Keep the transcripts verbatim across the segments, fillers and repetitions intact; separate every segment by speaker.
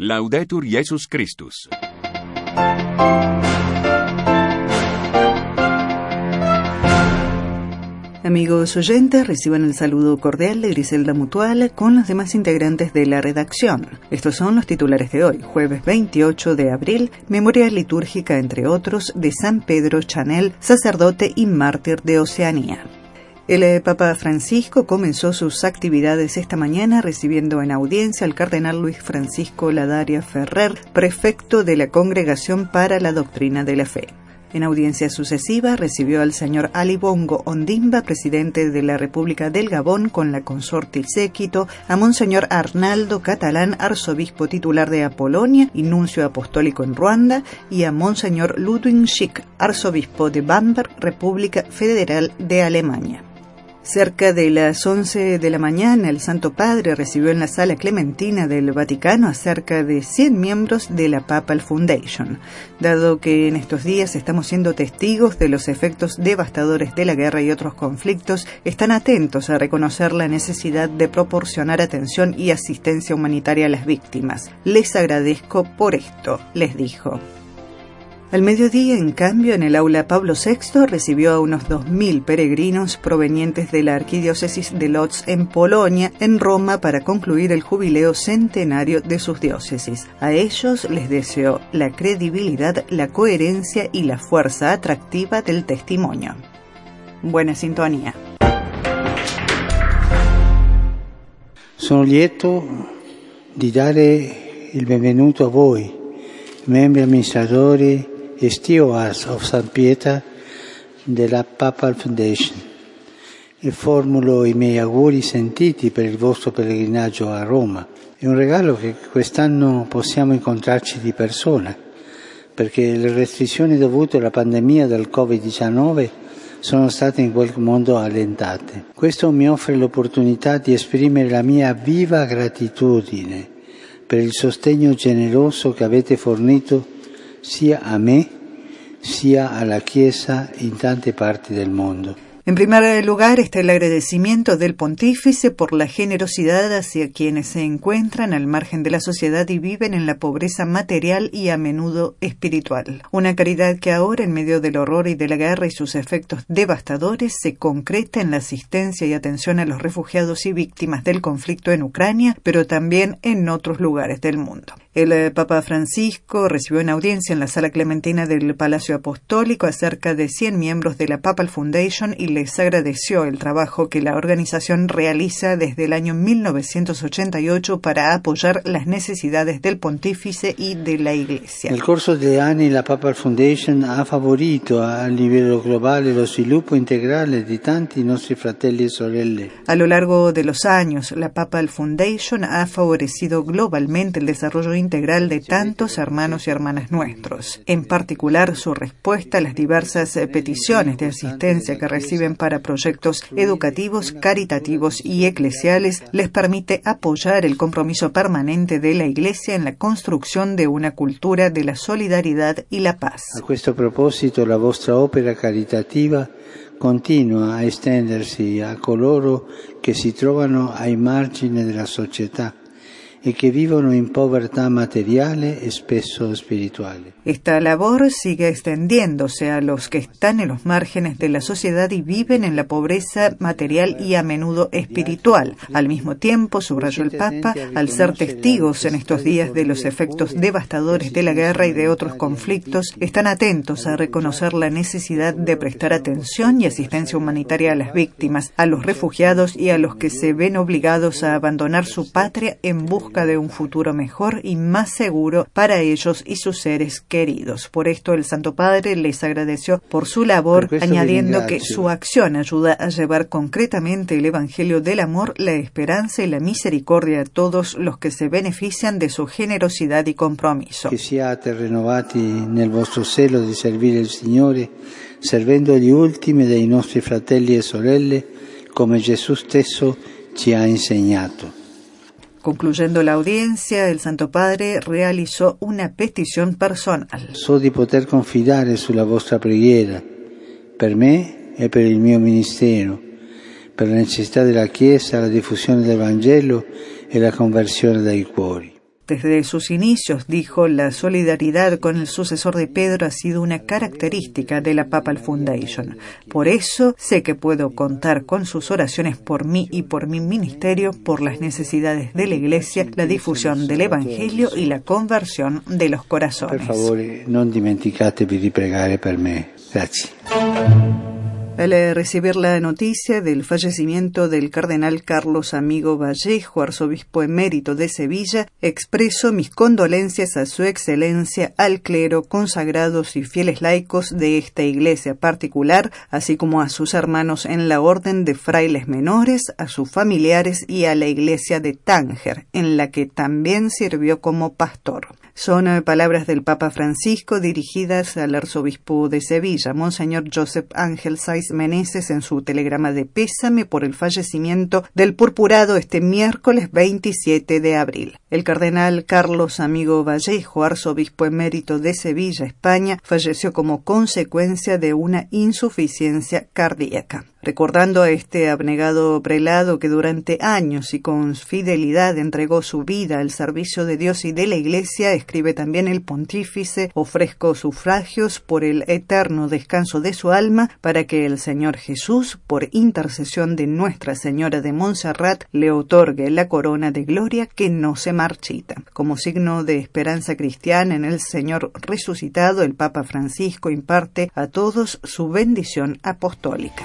Speaker 1: Laudetur Jesus Christus.
Speaker 2: Amigos oyentes, reciban el saludo cordial de Griselda Mutual con los demás integrantes de la redacción. Estos son los titulares de hoy, jueves veintiocho de abril, memoria litúrgica, entre otros, de San Pedro Chanel, sacerdote y mártir de Oceanía. El Papa Francisco comenzó sus actividades esta mañana recibiendo en audiencia al cardenal Luis Francisco Ladaria Ferrer, prefecto de la Congregación para la Doctrina de la Fe. En audiencia sucesiva recibió al señor Ali Bongo Ondimba, presidente de la República del Gabón, con la consorte y séquito, a monseñor Arnaldo Catalán, arzobispo titular de Apolonia y nuncio apostólico en Ruanda, y a monseñor Ludwig Schick, arzobispo de Bamberg, República Federal de Alemania. Cerca de las once de la mañana, el Santo Padre recibió en la Sala Clementina del Vaticano a cerca de cien miembros de la Papal Foundation. Dado que en estos días estamos siendo testigos de los efectos devastadores de la guerra y otros conflictos, están atentos a reconocer la necesidad de proporcionar atención y asistencia humanitaria a las víctimas. Les agradezco por esto, les dijo. Al mediodía, en cambio, en el aula Pablo sexto recibió a unos dos mil peregrinos provenientes de la arquidiócesis de Lodz en Polonia, en Roma, para concluir el jubileo centenario de sus diócesis. A ellos les deseó la credibilidad, la coherencia y la fuerza atractiva del testimonio. Buena sintonía.
Speaker 3: Sono lieto di dare il benvenuto a voi, membri amministratori e stewards of Saint Peter della Papal Foundation, e formulo i miei auguri sentiti per il vostro pellegrinaggio a Roma. È un regalo che quest'anno possiamo incontrarci di persona, perché le restrizioni dovute alla pandemia del covid diciannove sono state in qualche modo allentate. Questo mi offre l'opportunità di esprimere la mia viva gratitudine per il sostegno generoso che avete fornito sia a me, sia alla Chiesa in tante parti del mondo.
Speaker 2: En primer lugar está el agradecimiento del pontífice por la generosidad hacia quienes se encuentran al margen de la sociedad y viven en la pobreza material y a menudo espiritual. Una caridad que ahora, en medio del horror y de la guerra y sus efectos devastadores, se concreta en la asistencia y atención a los refugiados y víctimas del conflicto en Ucrania, pero también en otros lugares del mundo. El Papa Francisco recibió en audiencia en la Sala Clementina del Palacio Apostólico a cerca de cien miembros de la Papal Foundation y les agradeció el trabajo que la organización realiza desde el año mil novecientos ochenta y ocho para apoyar las necesidades del pontífice y de la Iglesia.
Speaker 3: Nel corso degli anni la Papal Foundation ha favorito a livello globale lo sviluppo integrale di tanti nostri fratelli e sorelle.
Speaker 2: A lo largo de los años, la Papal Foundation ha favorecido globalmente el desarrollo integral de tantos hermanos y hermanas nuestros. En particular, su respuesta a las diversas peticiones de asistencia que reciben para proyectos educativos, caritativos y eclesiales les permite apoyar el compromiso permanente de la Iglesia en la construcción de una cultura de la solidaridad y la paz.
Speaker 3: A questo proposito, la vostra opera caritativa continua a estendersi a coloro che si trovano ai margini della società e que vivono in povertà materiale e spesso spirituale.
Speaker 2: Esta labor sigue extendiéndose a los que están en los márgenes de la sociedad y viven en la pobreza material y a menudo espiritual. Al mismo tiempo, subrayó el Papa, al ser testigos en estos días de los efectos devastadores de la guerra y de otros conflictos, están atentos a reconocer la necesidad de prestar atención y asistencia humanitaria a las víctimas, a los refugiados y a los que se ven obligados a abandonar su patria en busca de un futuro mejor y más seguro para ellos y sus seres queridos. Por esto el Santo Padre les agradeció por su labor, añadiendo que su acción ayuda a llevar concretamente el Evangelio del amor, la esperanza y la misericordia a todos los que se benefician de su generosidad y compromiso.
Speaker 3: Que siate rinnovati nel vostro celo di servire il Signore, servendo gli ultimi dei nostri fratelli e sorelle, come Gesù stesso ci ha insegnato.
Speaker 2: Concluyendo la audiencia, el Santo Padre realizó una petición personal.
Speaker 3: So di poter confidare sulla vostra preghiera per me e per il mio ministero, per la necessità della Chiesa, la diffusione del Vangelo e la conversione dei cuori.
Speaker 2: Desde sus inicios, dijo, la solidaridad con el sucesor de Pedro ha sido una característica de la Papal Foundation. Por eso sé que puedo contar con sus oraciones por mí y por mi ministerio, por las necesidades de la Iglesia, la difusión del Evangelio y la conversión de los corazones.
Speaker 3: Por favor, no dimenticatevi di pregare per me. Grazie.
Speaker 2: Al recibir la noticia del fallecimiento del cardenal Carlos Amigo Vallejo, arzobispo emérito de Sevilla, expreso mis condolencias a su excelencia, al clero, consagrados y fieles laicos de esta iglesia particular, así como a sus hermanos en la orden de frailes menores, a sus familiares y a la iglesia de Tánger, en la que también sirvió como pastor. Son palabras del Papa Francisco dirigidas al arzobispo de Sevilla, Monseñor Joseph Ángel Saiz Meneses, en su telegrama de pésame por el fallecimiento del purpurado este miércoles veintisiete de abril. El cardenal Carlos Amigo Vallejo, arzobispo emérito de Sevilla, España, falleció como consecuencia de una insuficiencia cardíaca. Recordando a este abnegado prelado que durante años y con fidelidad entregó su vida al servicio de Dios y de la Iglesia, escribe también el pontífice, ofrezco sufragios por el eterno descanso de su alma, para que el Señor Jesús, por intercesión de Nuestra Señora de Montserrat, le otorgue la corona de gloria que no se marchita. Como signo de esperanza cristiana en el Señor resucitado, el Papa Francisco imparte a todos su bendición apostólica.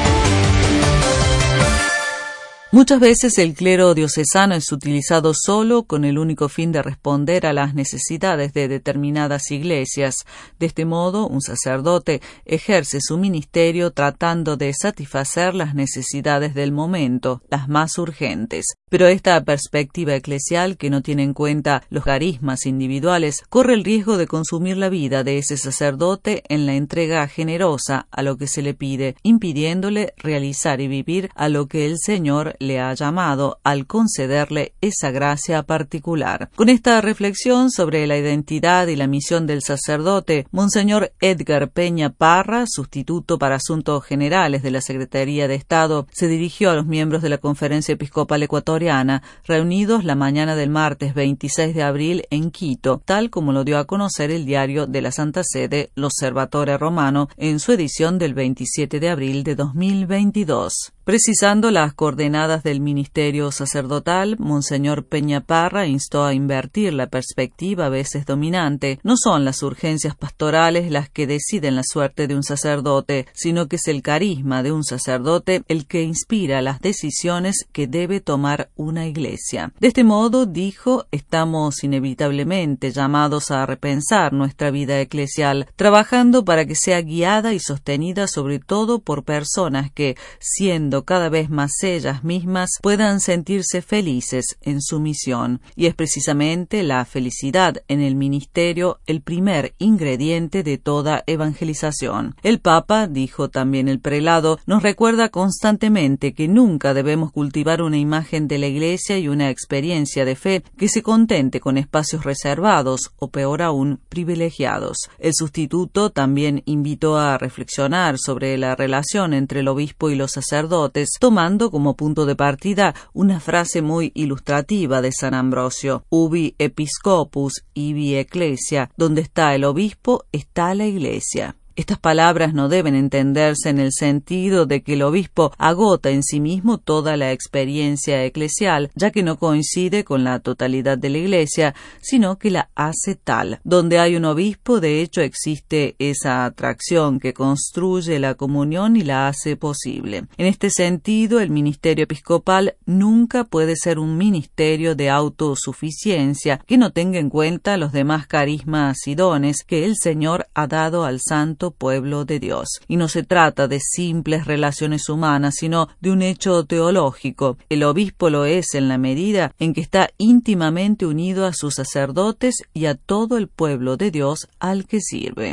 Speaker 4: Muchas veces el clero diocesano es utilizado solo con el único fin de responder a las necesidades de determinadas iglesias. De este modo, un sacerdote ejerce su ministerio tratando de satisfacer las necesidades del momento, las más urgentes. Pero esta perspectiva eclesial, que no tiene en cuenta los carismas individuales, corre el riesgo de consumir la vida de ese sacerdote en la entrega generosa a lo que se le pide, impidiéndole realizar y vivir a lo que el Señor le ha llamado al concederle esa gracia particular. Con esta reflexión sobre la identidad y la misión del sacerdote, Monseñor Edgar Peña Parra, sustituto para Asuntos Generales de la Secretaría de Estado, se dirigió a los miembros de la Conferencia Episcopal Ecuatoriana, reunidos la mañana del martes veintiséis de abril en Quito, tal como lo dio a conocer el diario de la Santa Sede, L'Osservatore Romano, en su edición del veintisiete de abril de dos mil veintidós. Precisando las coordenadas del ministerio sacerdotal, Monseñor Peña Parra instó a invertir la perspectiva a veces dominante. No son las urgencias pastorales las que deciden la suerte de un sacerdote, sino que es el carisma de un sacerdote el que inspira las decisiones que debe tomar una iglesia. De este modo, dijo, estamos inevitablemente llamados a repensar nuestra vida eclesial, trabajando para que sea guiada y sostenida sobre todo por personas que, siendo cada vez más ellas mismas, puedan sentirse felices en su misión. Y es precisamente la felicidad en el ministerio el primer ingrediente de toda evangelización. El Papa, dijo también el prelado, nos recuerda constantemente que nunca debemos cultivar una imagen de la Iglesia y una experiencia de fe que se contente con espacios reservados o, peor aún, privilegiados. El sustituto también invitó a reflexionar sobre la relación entre el obispo y los sacerdotes, tomando como punto de partida una frase muy ilustrativa de San Ambrosio: ubi episcopus ibi ecclesia, donde está el obispo está la iglesia. Estas palabras no deben entenderse en el sentido de que el obispo agota en sí mismo toda la experiencia eclesial, ya que no coincide con la totalidad de la Iglesia, sino que la hace tal. Donde hay un obispo, de hecho, existe esa atracción que construye la comunión y la hace posible. En este sentido, el ministerio episcopal nunca puede ser un ministerio de autosuficiencia que no tenga en cuenta los demás carismas y dones que el Señor ha dado al santo pueblo de Dios. Y no se trata de simples relaciones humanas, sino de un hecho teológico. El obispo lo es en la medida en que está íntimamente unido a sus sacerdotes y a todo el pueblo de Dios al que sirve.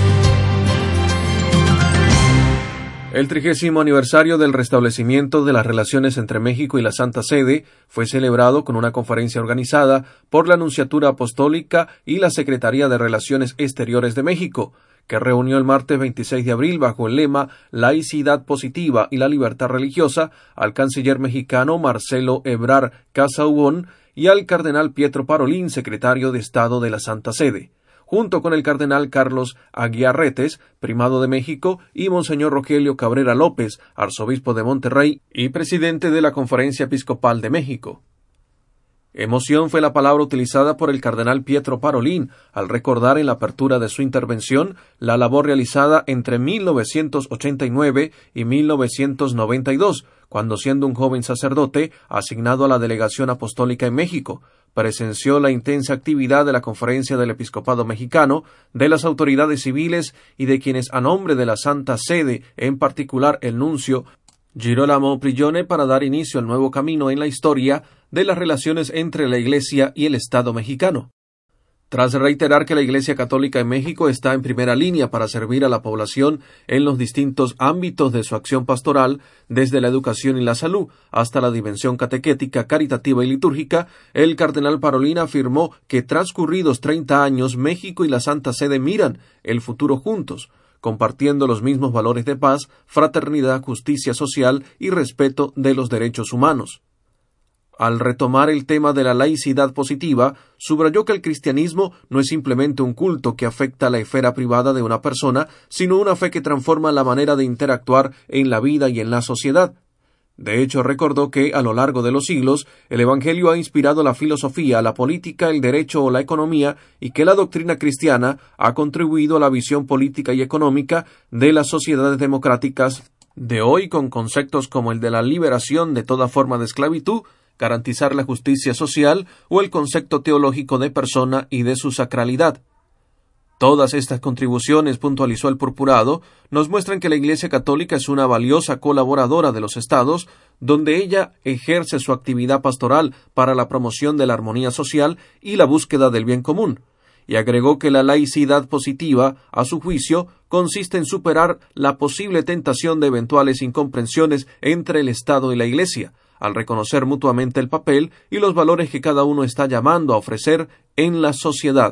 Speaker 5: El trigésimo aniversario del restablecimiento de las relaciones entre México y la Santa Sede fue celebrado con una conferencia organizada por la Nunciatura Apostólica y la Secretaría de Relaciones Exteriores de México, que reunió el martes veintiséis de abril bajo el lema Laicidad Positiva y la Libertad Religiosa al canciller mexicano Marcelo Ebrard Casaubon y al cardenal Pietro Parolin, secretario de Estado de la Santa Sede, junto con el cardenal Carlos Aguiarretes, primado de México, y monseñor Rogelio Cabrera López, arzobispo de Monterrey y presidente de la Conferencia Episcopal de México. Emoción fue la palabra utilizada por el cardenal Pietro Parolin al recordar en la apertura de su intervención la labor realizada entre mil novecientos ochenta y nueve y mil novecientos noventa y dos, cuando siendo un joven sacerdote asignado a la delegación apostólica en México, presenció la intensa actividad de la Conferencia del Episcopado Mexicano, de las autoridades civiles y de quienes a nombre de la Santa Sede, en particular el nuncio Girolamo Prigione, para dar inicio al nuevo camino en la historia de las relaciones entre la Iglesia y el Estado mexicano. Tras reiterar que la Iglesia Católica en México está en primera línea para servir a la población en los distintos ámbitos de su acción pastoral, desde la educación y la salud hasta la dimensión catequética, caritativa y litúrgica, el cardenal Parolin afirmó que transcurridos treinta años México y la Santa Sede miran el futuro juntos, compartiendo los mismos valores de paz, fraternidad, justicia social y respeto de los derechos humanos. Al retomar el tema de la laicidad positiva, subrayó que el cristianismo no es simplemente un culto que afecta a la esfera privada de una persona, sino una fe que transforma la manera de interactuar en la vida y en la sociedad. De hecho, recordó que, a lo largo de los siglos, el Evangelio ha inspirado la filosofía, la política, el derecho o la economía, y que la doctrina cristiana ha contribuido a la visión política y económica de las sociedades democráticas de hoy, con conceptos como el de la liberación de toda forma de esclavitud, garantizar la justicia social o el concepto teológico de persona y de su sacralidad. Todas estas contribuciones, puntualizó el purpurado, nos muestran que la Iglesia Católica es una valiosa colaboradora de los Estados, donde ella ejerce su actividad pastoral para la promoción de la armonía social y la búsqueda del bien común, y agregó que la laicidad positiva, a su juicio, consiste en superar la posible tentación de eventuales incomprensiones entre el Estado y la Iglesia, al reconocer mutuamente el papel y los valores que cada uno está llamando a ofrecer en la sociedad.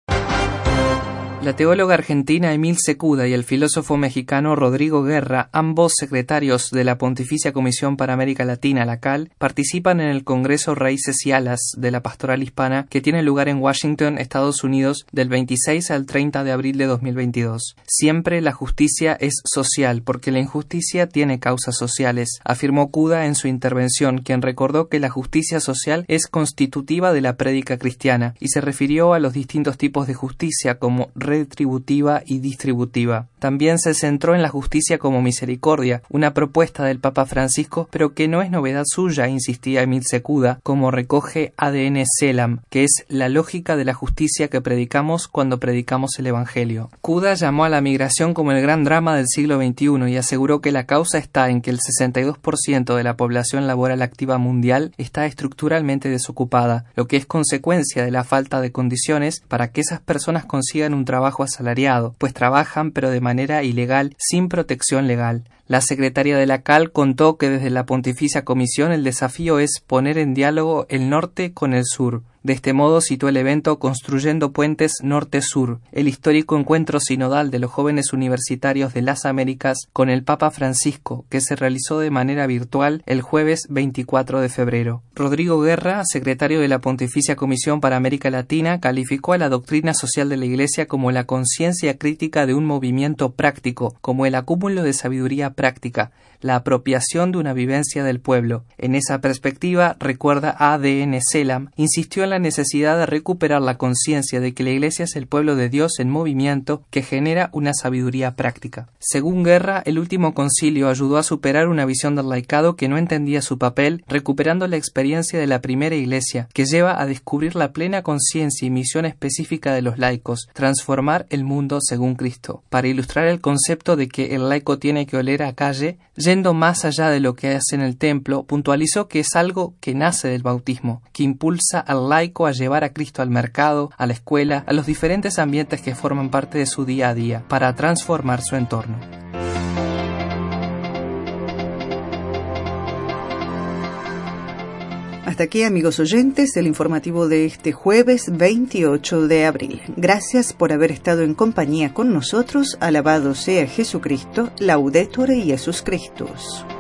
Speaker 6: La teóloga argentina Emilce Cuda y el filósofo mexicano Rodrigo Guerra, ambos secretarios de la Pontificia Comisión para América Latina, la C A L, participan en el Congreso Raíces y Alas de la Pastoral Hispana, que tiene lugar en Washington, Estados Unidos, del veintiséis al treinta de abril de dos mil veintidós. Siempre la justicia es social, porque la injusticia tiene causas sociales, afirmó Cuda en su intervención, quien recordó que la justicia social es constitutiva de la prédica cristiana, y se refirió a los distintos tipos de justicia como retributiva y distributiva. También se centró en la justicia como misericordia, una propuesta del Papa Francisco, pero que no es novedad suya, insistía Emilce Cuda, como recoge A D N Selam, que es la lógica de la justicia que predicamos cuando predicamos el Evangelio. Cuda llamó a la migración como el gran drama del siglo veintiuno y aseguró que la causa está en que el sesenta y dos por ciento de la población laboral activa mundial está estructuralmente desocupada, lo que es consecuencia de la falta de condiciones para que esas personas consigan un trabajo asalariado, pues trabajan pero de manera ilegal, sin protección legal. La secretaria de la C A L contó que desde la Pontificia Comisión el desafío es poner en diálogo el norte con el sur. De este modo citó el evento Construyendo Puentes Norte-Sur, el histórico encuentro sinodal de los jóvenes universitarios de las Américas con el Papa Francisco, que se realizó de manera virtual el jueves veinticuatro de febrero. Rodrigo Guerra, secretario de la Pontificia Comisión para América Latina, calificó a la doctrina social de la Iglesia como la conciencia crítica de un movimiento práctico, como el acúmulo de sabiduría práctica, la apropiación de una vivencia del pueblo. En esa perspectiva, recuerda A D N Selam, insistió en la necesidad de recuperar la conciencia de que la Iglesia es el pueblo de Dios en movimiento que genera una sabiduría práctica. Según Guerra, el último concilio ayudó a superar una visión del laicado que no entendía su papel, recuperando la experiencia de la primera Iglesia, que lleva a descubrir la plena conciencia y misión específica de los laicos, transformar el mundo según Cristo. Para ilustrar el concepto de que el laico tiene que oler a calle, yendo más allá de lo que hace en el templo, puntualizó que es algo que nace del bautismo, que impulsa al laico a llevar a Cristo al mercado, a la escuela, a los diferentes ambientes que forman parte de su día a día, para transformar su entorno.
Speaker 2: Hasta aquí, amigos oyentes, el informativo de este jueves veintiocho de abril. Gracias por haber estado en compañía con nosotros. Alabado sea Jesucristo. Laudetur Jesus Christus.